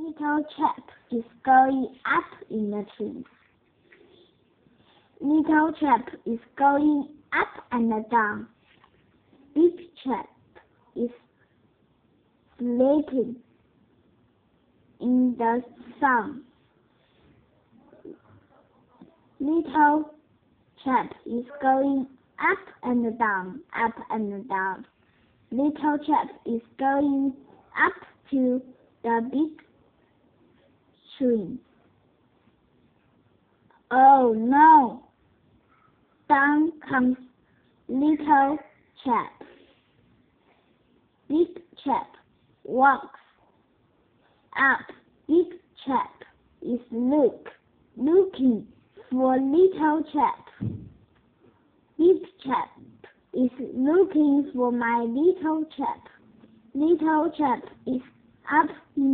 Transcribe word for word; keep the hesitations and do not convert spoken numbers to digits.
Little chap is going up in the tree. Little chap is going up and down. Big chap is sleeping in the sun. Little chap is going up and down, up and down. Little chap is going up to the big tree. Oh no! Down comes little chap. Big chap walks up. Big chap is look looking for little chap. Big chap is looking for my little chap. Little chap is up in